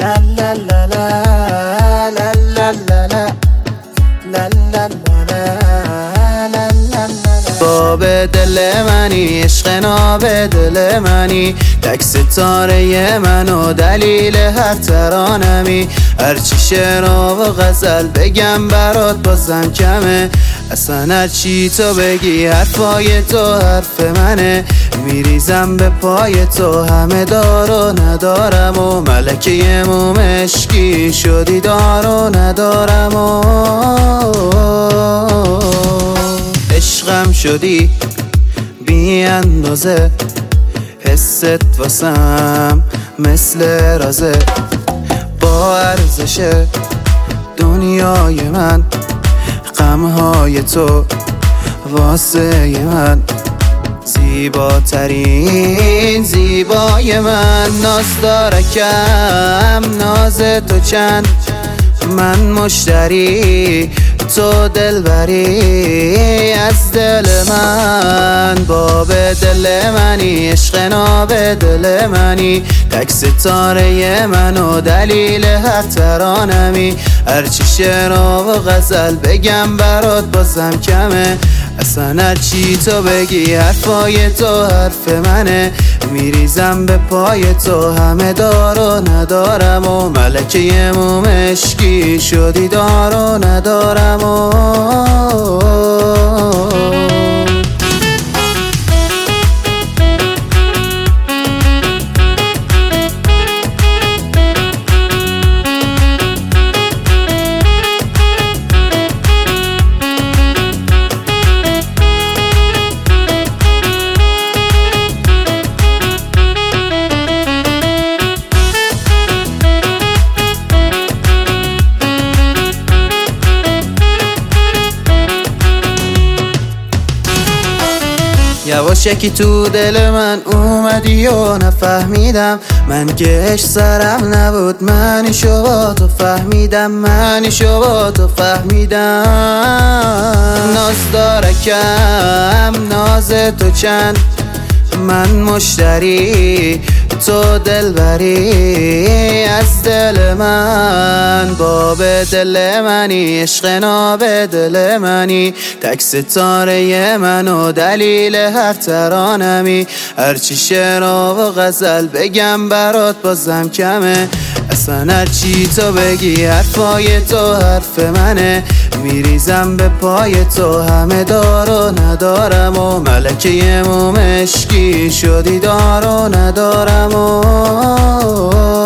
لا لا لا لا لا لا لا لا لا لا باب دل منی، عشق ناب دل منی، تک ستاره من و دلیل هر ترانمی. هرچی شعر و غزل بگم برات بازم کمه، اصلا هرچی تو بگی حرفای تو حرف منه. میریزم به پای تو، همه دار و ندارم و ملکه مومشکی شدی دار و ندارم و عشقم شدی بی اندازه، حست واسم مثل رازه، با ارزش دنیای من، غمهای تو واسه من زیباترین زیبای من. ناز دارکم ناز تو چند، من مشتری تو دلبری از دل من. باب دل منی، عشق ناب دل منی، تک ستاره من و دلیل هر ترانمی. هرچی شعر و غزل بگم برات بازم کمه، اصلا هرچی تو بگی حرفای تو حرف منه. میریزم به پای تو، همه دار و ندارم و ملکه مومشکی شدی دار و ندارم و یواشکی تو دل من اومدی و نفهمیدم، من که عشق سرم نبود، منیشو با تو فهمیدم، منیشو با تو فهمیدم. ناز دارکم ناز تو چند، من مشتری تو دلبری از دل من. باب دل منی، عشق ناب دل منی، تک ستاره من و دلیل هر ترانمی. هرچی شعر و غزل بگم برات بازم کمه، اصلا هرچی تو بگی حرفای تو حرف منه. میریزم به پای تو، همه دار و ندارم و ملکه مومشکی شدی دار و ندارم و